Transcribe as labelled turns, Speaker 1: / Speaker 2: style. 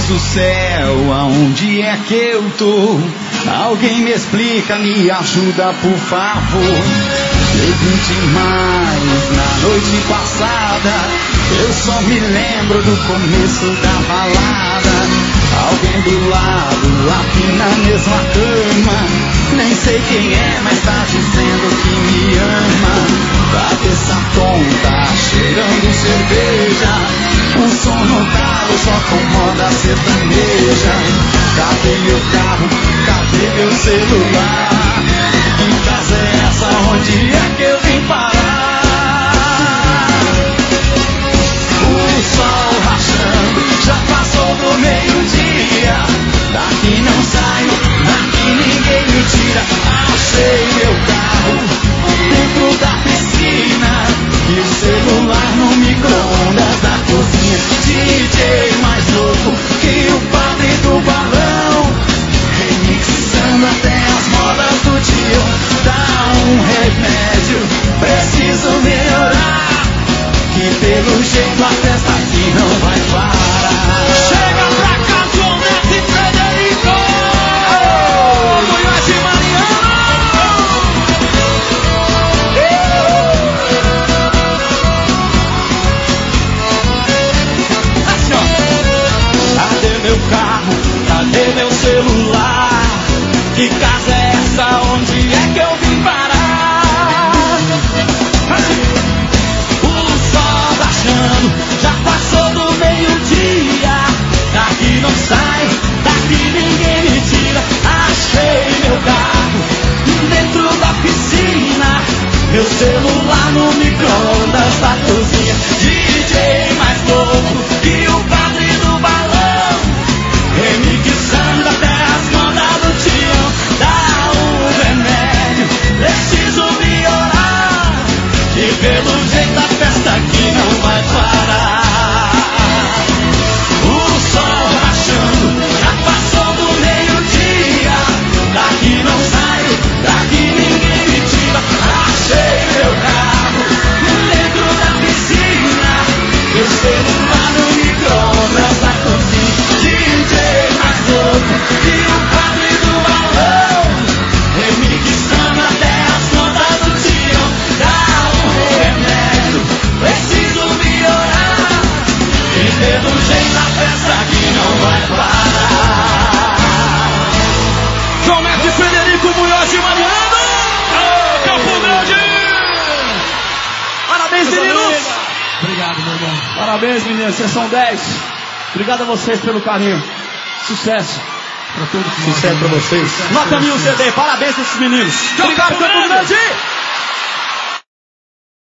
Speaker 1: do céu, aonde é que eu tô? Alguém me explica, me ajuda por favor. Bebi demais na noite passada, eu só me lembro do começo da balada. Alguém do lado, aqui na mesma cama, nem sei quem é, mas tá dizendo que me ama. Cabeça tonta, cheirando cerveja, um som no talo, só com moda sertaneja. Cadê meu carro? Cadê meu celular? Que casa é essa? Onde é que eu vim parar? O sol rachando, já passou do meio-dia. Daqui não saio, daqui ninguém me tira. Achei meu carro dentro da piscina e o celular no micro-ondas da cozinha. DJ mais louco que o padre do balão, remixando até as modas do tio. Dá um remédio, preciso melhorar, que pelo jeito a festa aqui não vai parar. Chega pra cá, João Neto e Frederico, Munhoz e Mariano. Assim, ó. Cadê meu carro? Cadê meu celular? Que casa é essa? Onde é que eu vim parar? Assim. O sol rachando, já passou do meio-dia. Daqui não sai, daqui ninguém me tira. Achei meu carro dentro da piscina, meu celular no micro-ondas da cozinha. DJ mais louco que o padre do balão, remixando até as modas do tião. Dá um remédio, preciso melhorar, que pelo jeito a festa aqui não vai parar. O sol rachando, já passou do meio-dia. Daqui não saio, daqui ninguém me tira. Achei meu carro dentro da piscina, meu celular no micro-ondas da cozinha. DJ mais louco que o padre do balão, remixando até as notas do tião. Dá um remédio, preciso melhorar, e pelo jeito a festa aqui não vai parar. João Neto e Frederico, Munhoz e Mariano, Campo Grande. Parabéns, meninos.
Speaker 2: Obrigado, meu irmão.
Speaker 1: Parabéns, meninos, vocês são 10. Obrigado a vocês pelo carinho. Sucesso.
Speaker 2: Pra todos.
Speaker 1: Sucesso pra vocês.
Speaker 2: Nota 1000 CD. Parabéns a esses meninos.
Speaker 1: Obrigado, Campo Grande.